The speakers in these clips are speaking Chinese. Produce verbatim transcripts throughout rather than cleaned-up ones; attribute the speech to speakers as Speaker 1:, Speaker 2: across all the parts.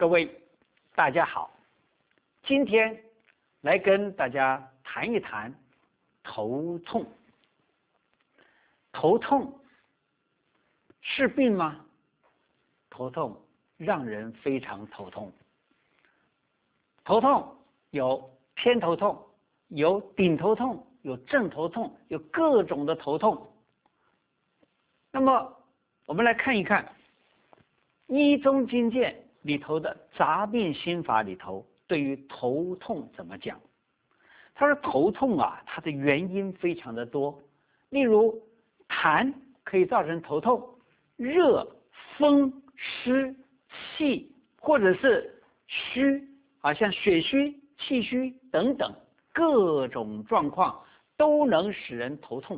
Speaker 1: 各位大家好，今天来跟大家谈一谈头痛。头痛是病吗？头痛让人非常头痛。头痛有偏头痛，有顶头痛，有正头痛，有各种的头痛。那么我们来看一看医中经鉴里头的杂病心法里头对于头痛怎么讲。他说头痛啊，它的原因非常的多，例如痰可以造成头痛，热、风、湿、气，或者是虚啊，像血虚、气虚等等各种状况都能使人头痛。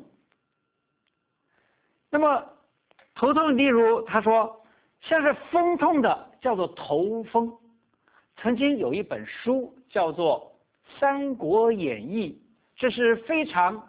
Speaker 1: 那么头痛，例如他说像是风痛的叫做头风。曾经有一本书叫做《三国演义》，这是非常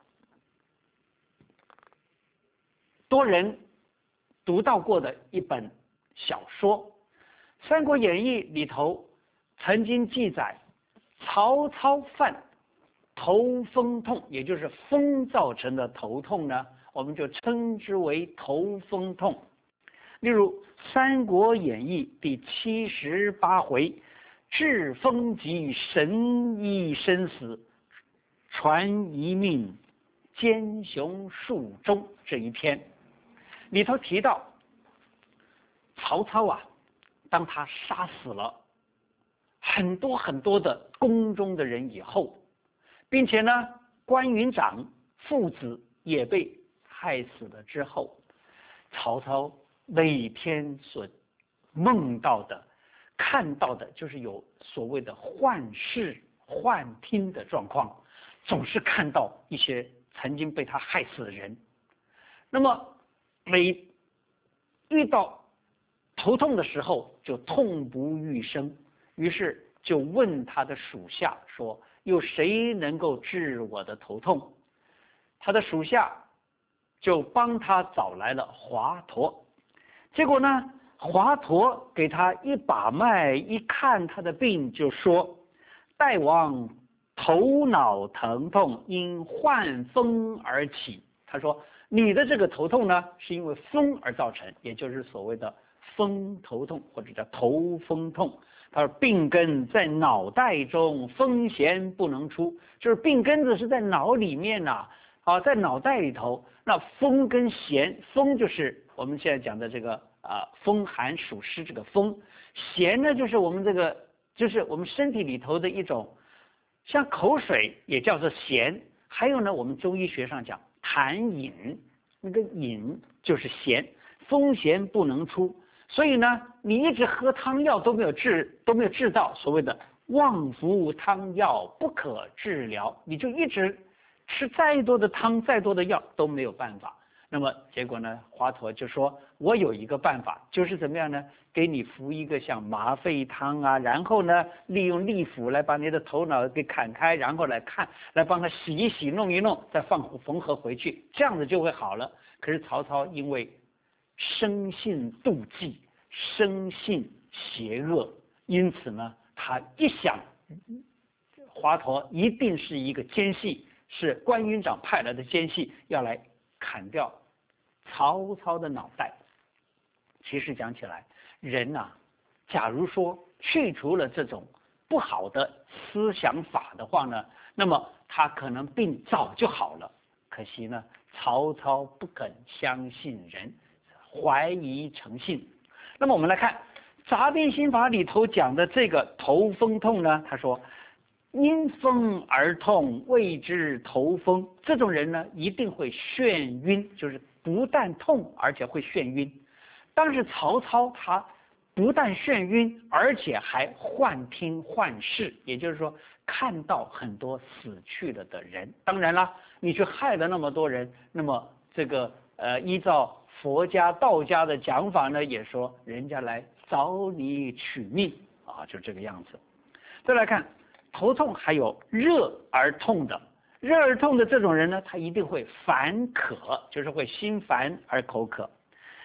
Speaker 1: 多人读到过的一本小说。《三国演义》里头曾经记载曹操犯头风痛，也就是风造成的头痛呢，我们就称之为头风痛。例如《三国演义》第七十八回，治风疾神医生死，传一命奸雄数中这一篇里头提到，曹操啊，当他杀死了很多很多的宫中的人以后，并且呢关云长父子也被害死了之后，曹操每天所梦到的看到的就是有所谓的幻视幻听的状况，总是看到一些曾经被他害死的人。那么每遇到头痛的时候就痛不欲生，于是就问他的属下说，有谁能够治我的头痛？他的属下就帮他找来了华佗。结果呢，华佗给他一把脉，一看他的病，就说大王头脑疼痛因患风而起。他说你的这个头痛呢是因为风而造成，也就是所谓的风头痛，或者叫头风痛。他说病根在脑袋中，风弦不能出，就是病根子是在脑里面呐、啊，啊，在脑袋里头。那风跟弦，风就是我们现在讲的这个啊、呃，风寒暑湿这个风，弦呢就是我们这个就是我们身体里头的一种，像口水也叫做弦，还有呢我们中医学上讲痰饮，那个饮就是弦，风弦不能出。所以呢你一直喝汤药都没有治都没有治到所谓的望服汤药不可治疗，你就一直吃再多的汤再多的药都没有办法。那么结果呢，华佗就说我有一个办法，就是怎么样呢，给你服一个像麻沸汤啊，然后呢利用利斧来把你的头脑给砍开，然后来看来帮他洗一洗弄一弄，再放缝合回去，这样子就会好了。可是曹操因为生性妒忌，生性邪恶，因此呢他一想华佗一定是一个奸细，是关云长派来的奸细，要来砍掉曹操的脑袋。其实讲起来，人呐、啊，假如说去除了这种不好的思想法的话呢，那么他可能病早就好了。可惜呢，曹操不肯相信人，怀疑诚信。那么我们来看杂病心法里头讲的这个头风痛呢，他说因风而痛，谓之头风。这种人呢一定会眩晕，就是不但痛而且会眩晕。当时曹操他不但眩晕，而且还幻听幻视，也就是说看到很多死去了的人。当然了，你去害了那么多人，那么这个呃依照佛家道家的讲法呢，也说人家来找你取命啊，就这个样子。再来看头痛还有热而痛的，热而痛的这种人呢，他一定会烦渴，就是会心烦而口渴。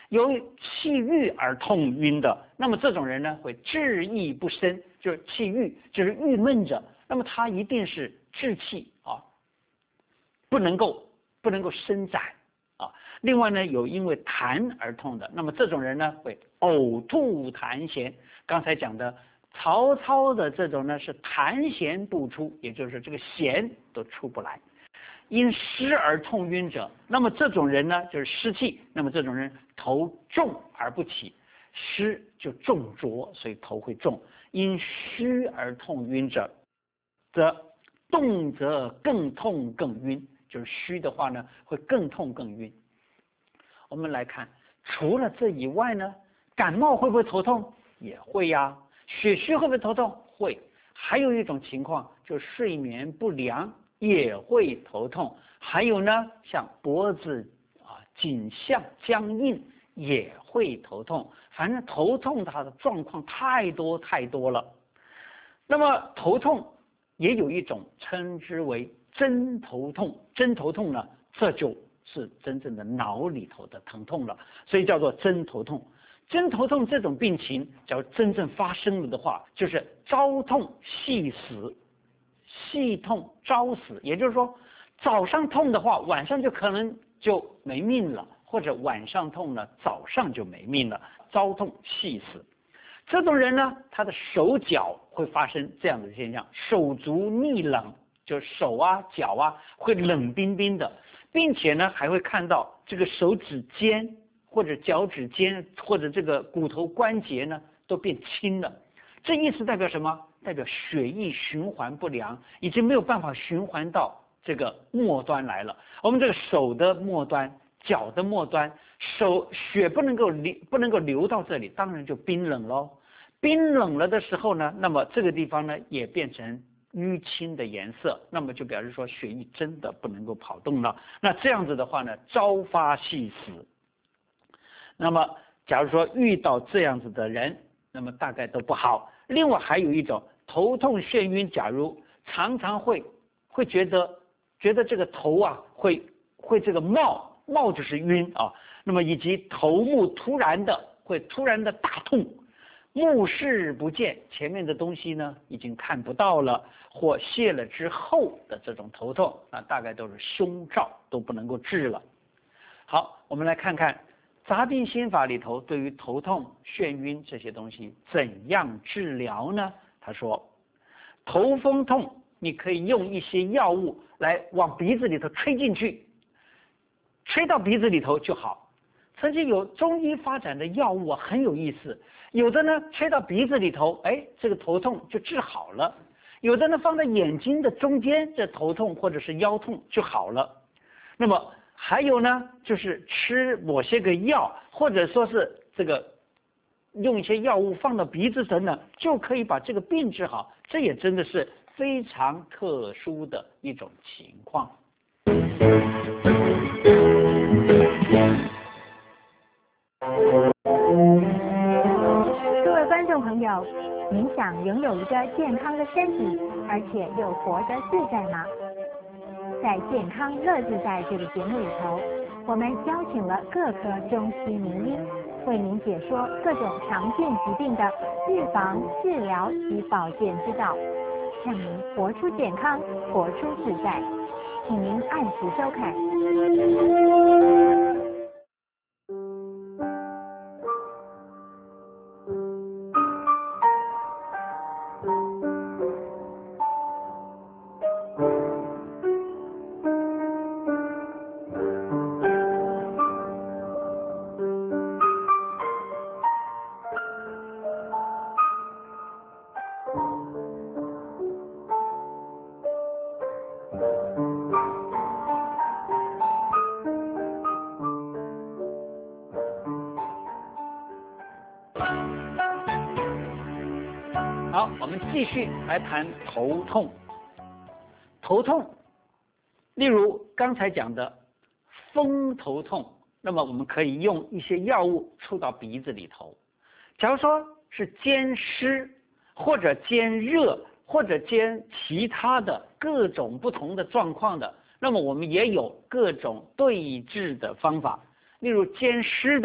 Speaker 1: 由于气郁而痛晕的，那么这种人呢会志意不生，就是气郁，就是郁闷着，那么他一定是志气啊，不能够不能够伸展啊。另外呢，有因为痰而痛的，那么这种人呢会呕吐痰涎。刚才讲的曹操的这种呢是痰涎不出，也就是这个涎都出不来。因湿而痛晕者，那么这种人呢就是湿气，那么这种人头重而不起，湿就重浊，所以头会重。因虚而痛晕者，则动则更痛更晕，就是虚的话呢会更痛更晕。我们来看，除了这以外呢，感冒会不会头痛？也会呀、啊。血虚会不会头痛？会。还有一种情况就是睡眠不良也会头痛，还有呢像脖子啊颈项僵硬也会头痛。反正头痛它的状况太多太多了。那么头痛也有一种称之为真头痛，真头痛呢这就是真正的脑里头的疼痛了，所以叫做真头痛。真头痛这种病情，假如真正发生了的话，就是朝痛夕死，夕痛朝死，也就是说，早上痛的话，晚上就可能就没命了，或者晚上痛了，早上就没命了，朝痛夕死。这种人呢，他的手脚会发生这样的现象，手足逆冷，就是手啊脚啊会冷冰冰的，并且呢还会看到这个手指尖或者脚趾尖或者这个骨头关节呢都变轻了。这意思代表什么？代表血液循环不良，已经没有办法循环到这个末端来了。我们这个手的末端、脚的末端，手血不能够流不能够流到这里，当然就冰冷喽。冰冷了的时候呢，那么这个地方呢也变成淤青的颜色，那么就表示说血液真的不能够跑动了。那这样子的话呢，朝发夕死。那么假如说遇到这样子的人，那么大概都不好。另外还有一种头痛眩晕，假如常常会会觉得觉得这个头啊会会这个冒冒就是晕啊，那么以及头目突然的会突然的大痛，目视不见，前面的东西呢已经看不到了，或泄了之后的这种头痛，那大概都是胸罩都不能够治了。好，我们来看看杂病心法里头对于头痛眩晕这些东西怎样治疗呢？他说头风痛你可以用一些药物来往鼻子里头吹进去，吹到鼻子里头就好。曾经有中医发展的药物啊很有意思，有的呢吹到鼻子里头，哎，这个头痛就治好了；有的呢放在眼睛的中间，这头痛或者是腰痛就好了。那么还有呢，就是吃某些个药，或者说是这个用一些药物放到鼻子等等，就可以把这个病治好。这也真的是非常特殊的一种情况。
Speaker 2: 各位观众朋友，您想拥有一个健康的身体，而且又活得自在吗？在健康乐自在这个节目里头，我们邀请了各科中西名医，为您解说各种常见疾病的预防、治疗及保健之道，让您活出健康，活出自在。请您按时收看。
Speaker 1: 好，我们继续来谈头痛。头痛，例如刚才讲的风头痛，那么我们可以用一些药物触到鼻子里头。假如说是兼湿或者兼热或者兼其他的各种不同的状况的，那么我们也有各种对治的方法。例如兼湿的，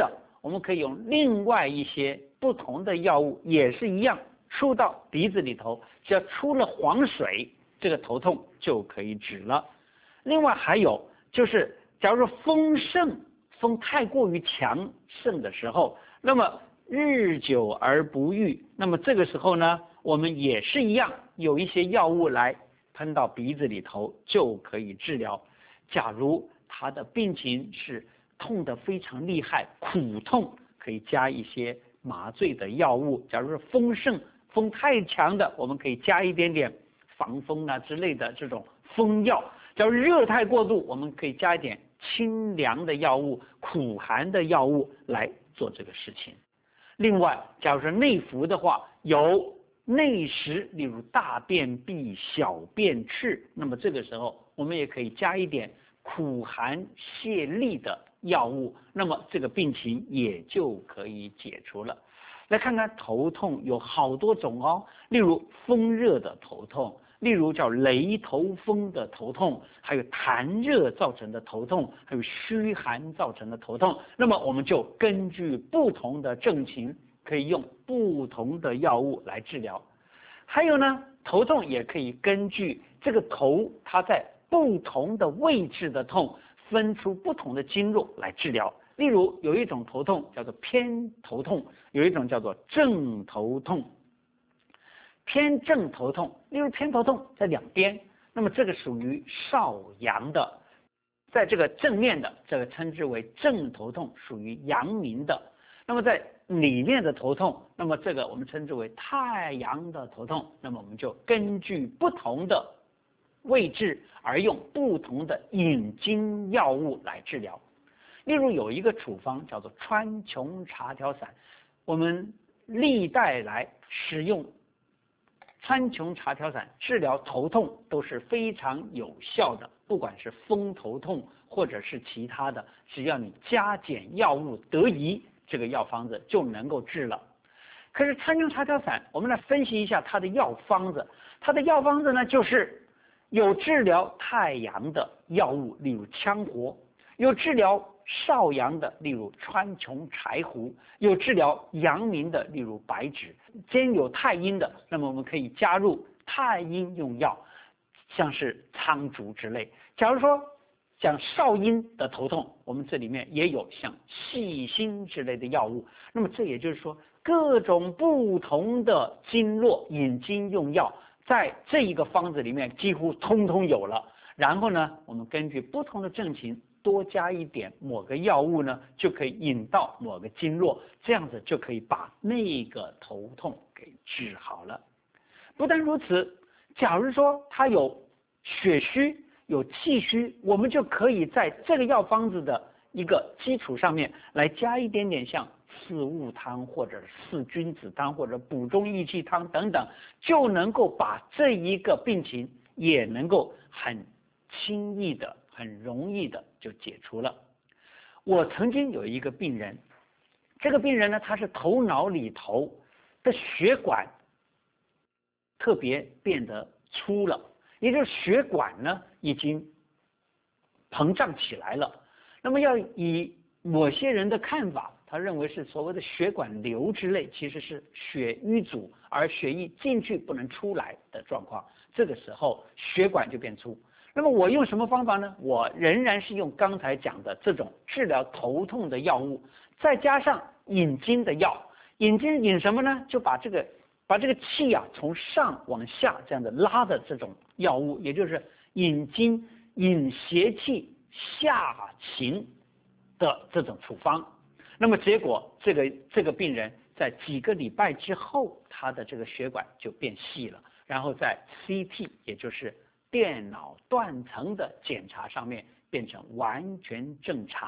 Speaker 1: 我们可以用另外一些不同的药物，也是一样出到鼻子里头，只要出了黄水，这个头痛就可以止了。另外还有就是，假如说风盛，风太过于强盛的时候，那么日久而不愈，那么这个时候呢，我们也是一样，有一些药物来喷到鼻子里头就可以治疗。假如他的病情是痛得非常厉害，苦痛，可以加一些麻醉的药物。假如是风盛，风太强的，我们可以加一点点防风啊之类的这种风药。假如热太过度，我们可以加一点清凉的药物、苦寒的药物来做这个事情。另外，假如说内服的话，有内食，例如大便闭、小便赤，那么这个时候我们也可以加一点苦寒泻痢的药物，那么这个病情也就可以解除了。来看看头痛有好多种哦，例如风热的头痛，例如叫雷头风的头痛，还有痰热造成的头痛，还有虚寒造成的头痛。那么我们就根据不同的症情，可以用不同的药物来治疗。还有呢，头痛也可以根据这个头它在不同的位置的痛，分出不同的经络来治疗。例如有一种头痛叫做偏头痛，有一种叫做正头痛。偏正头痛，例如偏头痛在两边，那么这个属于少阳的，在这个正面的这个称之为正头痛，属于阳明的。那么在里面的头痛，那么这个我们称之为太阳的头痛。那么我们就根据不同的位置而用不同的引经药物来治疗。例如有一个处方叫做川穹茶条散，我们历代来使用川穹茶条散治疗头痛都是非常有效的，不管是风头痛或者是其他的，只要你加减药物得宜，这个药方子就能够治了。可是川穹茶条散，我们来分析一下它的药方子。它的药方子呢，就是有治疗太阳的药物，例如羌活；有治疗少阳的，例如川穹柴胡；有治疗阳明的，例如白芷；兼有太阴的，那么我们可以加入太阴用药，像是苍术之类。假如说讲少阴的头痛，我们这里面也有像细辛之类的药物。那么这也就是说，各种不同的经络引经用药，在这一个方子里面几乎通通有了。然后呢，我们根据不同的症情多加一点某个药物呢，就可以引到某个经络，这样子就可以把那个头痛给治好了。不但如此，假如说他有血虚有气虚，我们就可以在这个药方子的一个基础上面来加一点点像四物汤或者四君子汤或者补中益气汤等等，就能够把这一个病情也能够很轻易的很容易的就解除了。我曾经有一个病人，这个病人呢，他是头脑里头的血管特别变得粗了，也就是血管呢已经膨胀起来了。那么要以某些人的看法，他认为是所谓的血管瘤之类，其实是血瘀阻，而血液进去不能出来的状况，这个时候血管就变粗。那么我用什么方法呢？我仍然是用刚才讲的这种治疗头痛的药物，再加上引经的药。引经引什么呢？就把这个把这个气啊从上往下这样的拉的这种药物，也就是引经引邪气下行的这种处方。那么结果这个这个病人在几个礼拜之后，他的这个血管就变细了，然后在 C T 也就是电脑断层的检查上面变成完全正常。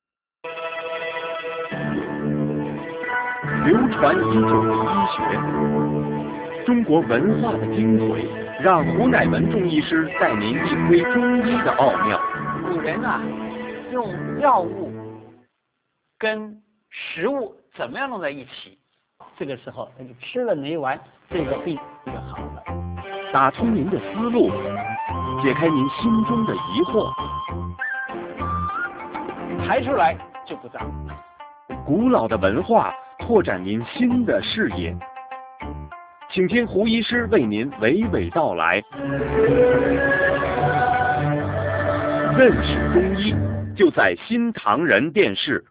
Speaker 3: 流传已久的医学，中国文化的精髓，让胡乃文中医师带您一窥中医的奥妙。
Speaker 1: 古人啊，用药物跟食物怎么样弄在一起，这个时候他就吃了哪丸，这个病就好了。
Speaker 3: 打通您的思路，解开您心中的疑惑，
Speaker 1: 排出来就不脏。
Speaker 3: 古老的文化，拓展您新的视野。请听胡医师为您娓娓道来。认识中医，就在新唐人电视。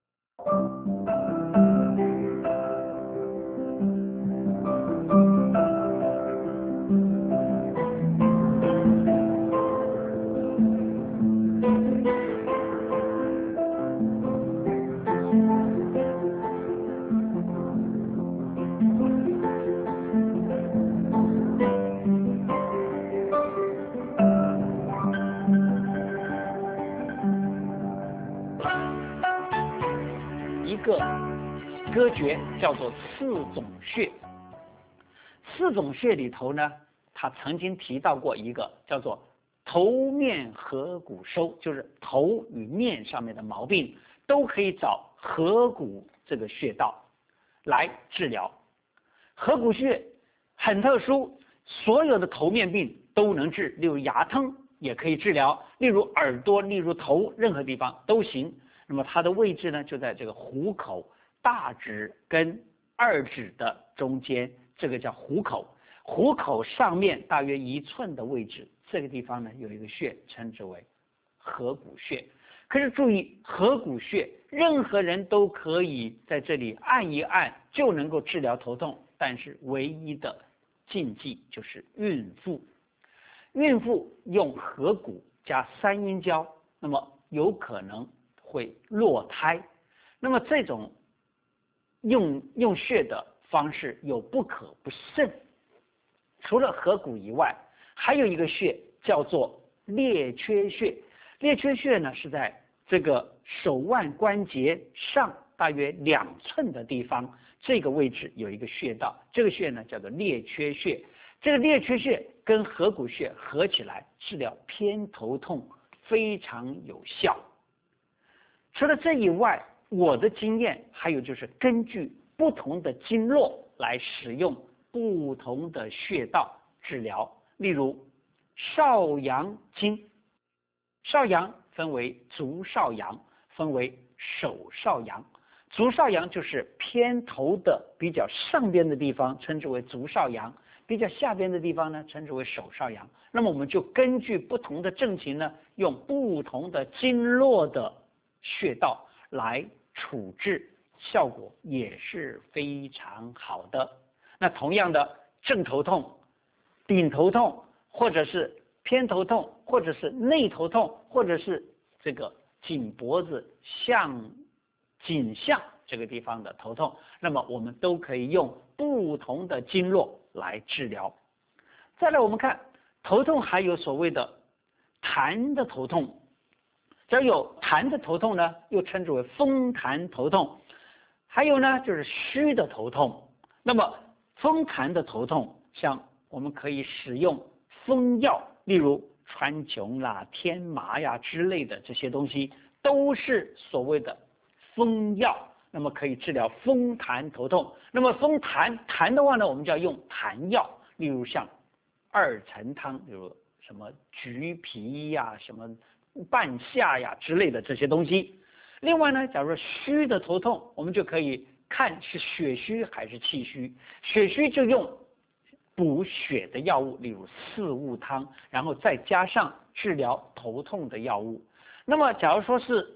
Speaker 1: 歌诀叫做四种穴，四种穴里头呢，他曾经提到过一个叫做头面合谷收，就是头与面上面的毛病都可以找合谷这个穴道来治疗。合谷穴很特殊，所有的头面病都能治，例如牙疼也可以治疗，例如耳朵，例如头，任何地方都行。那么它的位置呢，就在这个虎口大指跟二指的中间，这个叫虎口。虎口上面大约一寸的位置，这个地方呢有一个穴，称之为合谷穴。可是注意，合谷穴任何人都可以在这里按一按就能够治疗头痛，但是唯一的禁忌就是孕妇。孕妇用合谷加三阴交，那么有可能会落胎。那么这种用用穴的方式有不可不慎。除了合谷以外，还有一个穴叫做列缺穴。列缺穴呢是在这个手腕关节上大约两寸的地方，这个位置有一个穴道，这个穴呢叫做列缺穴。这个列缺穴跟合谷穴合起来治疗偏头痛非常有效。除了这以外，我的经验还有就是根据不同的经络来使用不同的穴道治疗。例如少阳经，少阳分为足少阳，分为手少阳。足少阳就是偏头的比较上边的地方，称之为足少阳；比较下边的地方呢，称之为手少阳。那么我们就根据不同的症情呢，用不同的经络的穴道来处置，效果也是非常好的。那同样的，正头痛、顶头痛，或者是偏头痛，或者是内头痛，或者是这个颈脖子向颈项这个地方的头痛，那么我们都可以用不同的经络来治疗。再来我们看头痛，还有所谓的痰的头痛。只要有痰的头痛呢，又称之为风痰头痛。还有呢，就是虚的头痛。那么风痰的头痛，像我们可以使用风药，例如川穹啦、天麻呀之类的这些东西，都是所谓的风药，那么可以治疗风痰头痛。那么风痰痰的话呢，我们就要用痰药，例如像二陈汤，比如什么橘皮呀、什么半夏呀之类的这些东西。另外呢，假如说虚的头痛，我们就可以看是血虚还是气虚。血虚就用补血的药物，例如四物汤，然后再加上治疗头痛的药物。那么假如说是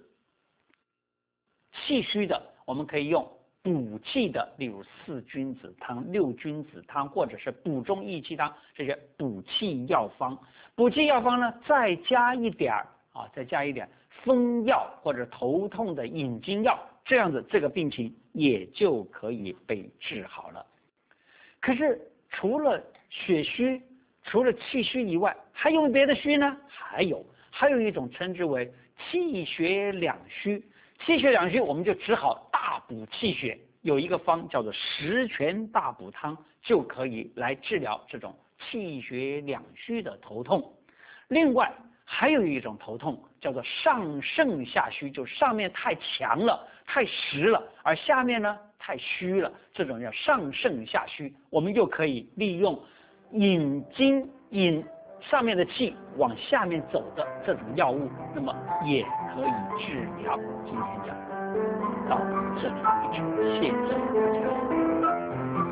Speaker 1: 气虚的，我们可以用补气的，例如四君子汤、六君子汤，或者是补中益气汤，这些补气药方。补气药方呢，再加一点啊，再加一点风药或者头痛的引经药，这样子这个病情也就可以被治好了。可是除了血虚，除了气虚以外，还有别的虚呢？还有，还有一种称之为气血两虚。气血两虚，我们就只好大补气血，有一个方叫做十全大补汤，就可以来治疗这种气血两虚的头痛。另外还有一种头痛叫做上盛下虚，就上面太强了、太实了，而下面呢太虚了，这种叫上盛下虚。我们就可以利用引经引上面的气往下面走的这种药物，那么也可以治疗。今天讲到这里为止，谢谢大家。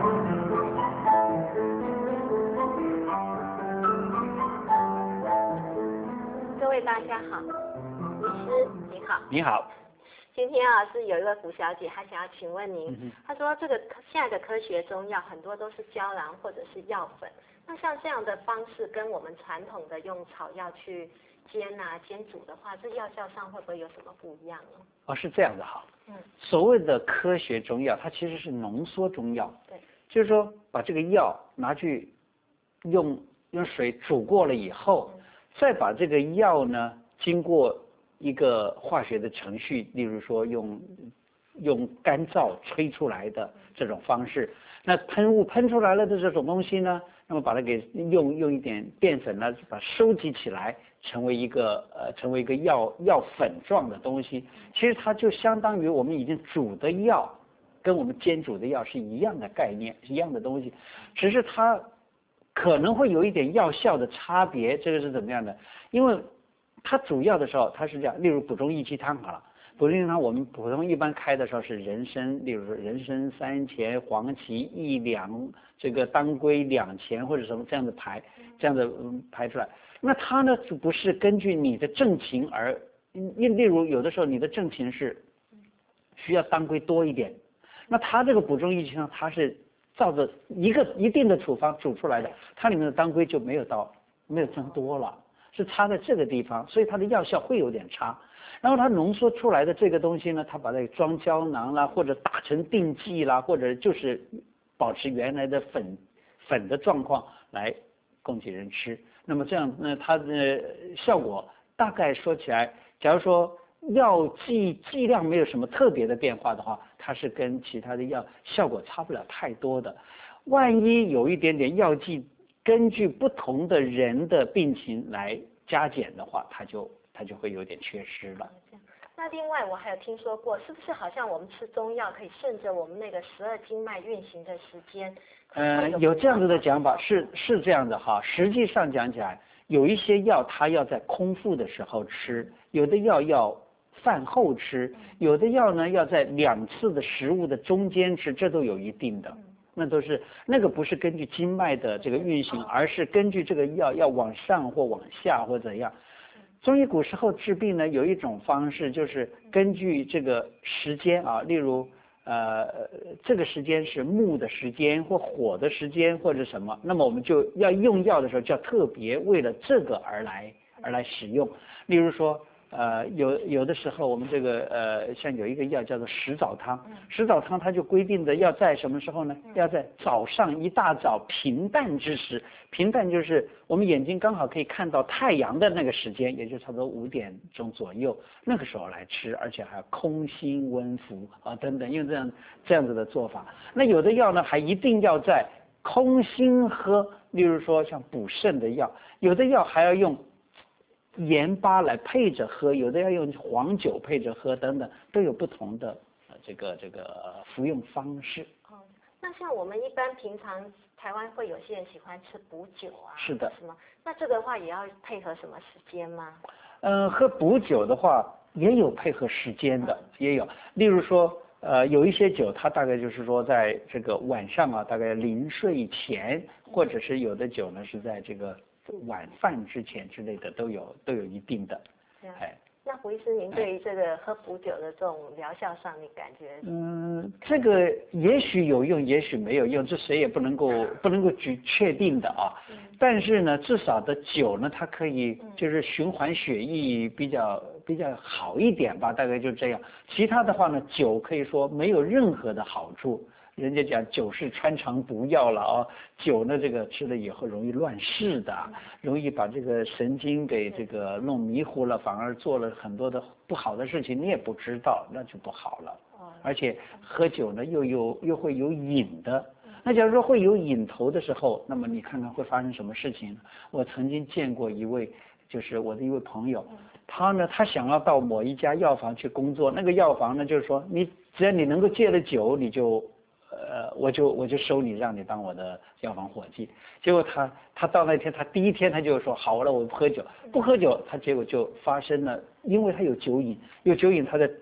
Speaker 4: 各位大家好，医师你好。
Speaker 1: 你好。
Speaker 4: 今天啊是有一位胡小姐，她想要请问您，
Speaker 1: 嗯、
Speaker 4: 她说这个现在的科学中药很多都是胶囊或者是药粉，那像这样的方式跟我们传统的用草药去煎啊煎煮的话，这药效上会不会有什么不一样呢？
Speaker 1: 哦，是这样的哈。
Speaker 4: 嗯。
Speaker 1: 所谓的科学中药，它其实是浓缩中药。
Speaker 4: 对。
Speaker 1: 就是说，把这个药拿去用用水煮过了以后，嗯、再把这个药呢，经过一个化学的程序，例如说用用干燥吹出来的这种方式，那喷雾喷出来了的这种东西呢，那么把它给用用一点淀粉呢，把它收集起来，成为一个呃成为一个药药粉状的东西。其实它就相当于我们已经煮的药，跟我们煎煮的药是一样的概念，是一样的东西，只是它可能会有一点药效的差别。这个是怎么样的？因为它煮药的时候，它是这样，例如补中益气汤好了，补中益气汤我们普通一般开的时候是人参，例如说人参三钱，黄芪一两，这个当归两钱或者什么这样子排，这样子、嗯、排出来。那它呢不是根据你的症情而，例如有的时候你的症情是需要当归多一点，那它这个补中益气汤它是照着一个一定的处方煮出来的，它里面的当归就没有到没有增多了。是差在这个地方，所以它的药效会有点差。然后它浓缩出来的这个东西呢，它把它装胶囊啦，或者打成定剂啦，或者就是保持原来的粉粉的状况来供给人吃。那么这样呢，它的效果大概说起来，假如说药剂剂量没有什么特别的变化的话，它是跟其他的药效果差不了太多的。万一有一点点药剂根据不同的人的病情来加减的话，它就它就会有点缺失了。
Speaker 4: 那另外我还有听说过，是不是好像我们吃中药可以顺着我们那个十二经脉运行的时间？
Speaker 1: 呃，有这样子的讲法，是是这样的哈。实际上讲起来，有一些药它要在空腹的时候吃，有的药要饭后吃，有的药呢要在两次的食物的中间吃，这都有一定的。那都是那个不是根据经脉的这个运行，而是根据这个药要往上或往下或怎样。中医古时候治病呢，有一种方式就是根据这个时间啊，例如呃这个时间是木的时间或火的时间或者什么，那么我们就要用药的时候就要特别为了这个而来而来使用。例如说。呃，有有的时候我们这个呃，像有一个药叫做石枣汤，石枣汤它就规定的要在什么时候呢？要在早上一大早平淡之时，平淡就是我们眼睛刚好可以看到太阳的那个时间，也就差不多五点钟左右，那个时候来吃，而且还要空心温服啊等等，用这样这样子的做法。那有的药呢，还一定要在空心喝，例如说像补肾的药，有的药还要用。盐巴来配着喝，有的要用黄酒配着喝，等等，都有不同的呃这个这个服用方式。
Speaker 4: 哦，那像我们一般平常台湾会有些人喜欢吃补酒啊，
Speaker 1: 是的，
Speaker 4: 什么？那这个的话也要配合什么时间吗？
Speaker 1: 嗯，喝补酒的话也有配合时间的，嗯、也有，例如说。呃，有一些酒，它大概就是说，在这个晚上啊，大概临睡前，或者是有的酒呢是在这个晚饭之前之类的，都有都有一定的。
Speaker 4: 哎，那胡医师，您对于这个喝补酒的这种疗效上，你感觉？
Speaker 1: 嗯，这个也许有用，也许没有用，这谁也不能够不能够举确定的啊。嗯、但是呢，至少的酒呢，它可以就是循环血液比较。比较好一点吧，大概就这样。其他的话呢，酒可以说没有任何的好处。人家讲酒是穿肠毒药了啊，酒呢这个吃了以后容易乱世的，容易把这个神经给这个弄迷糊了，反而做了很多的不好的事情，你也不知道，那就不好了。而且喝酒呢又有又会有瘾的。那假如说会有瘾头的时候，那么你看看会发生什么事情？我曾经见过一位，就是我的一位朋友。他呢，他想要到某一家药房去工作，那个药房呢，就是说，你只要你能够戒了酒，你就，呃，我就我就收你，让你当我的药房伙计。结果他他到那天，他第一天他就说好了，我不喝酒，不喝酒，他结果就发生了，因为他有酒瘾，有酒瘾，他在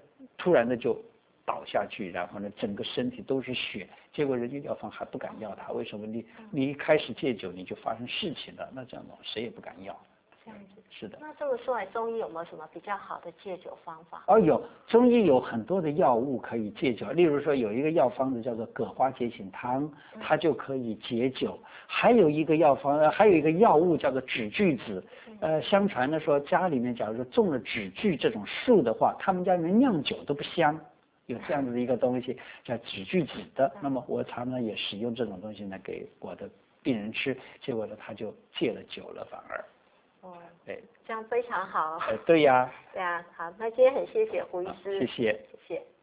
Speaker 1: 突然的就倒下去，然后呢，整个身体都是血，结果人家药房还不敢要他，为什么？你你一开始戒酒你就发生事情了，那这样的谁也不敢要。
Speaker 4: 这样子。
Speaker 1: 是的。
Speaker 4: 那这么说来，中医有没有什么比较好的戒酒方法？
Speaker 1: 哦，有，中医有很多的药物可以戒酒，例如说有一个药方子叫做葛花解醒汤，它就可以解酒。还有一个药方，呃，还有一个药物叫做枳具子，呃，相传的说家里面假如说种了枳具这种树的话，他们家里面酿酒都不香。有这样子的一个东西叫枳具子的，那么我常常也使用这种东西呢给我的病人吃，结果呢他就戒了酒了，反而。
Speaker 4: 哦，
Speaker 1: 对，
Speaker 4: 这样非常好。
Speaker 1: 呃，对呀。
Speaker 4: 对啊，好，那今天很谢谢胡医师。
Speaker 1: 谢谢。
Speaker 4: 谢谢。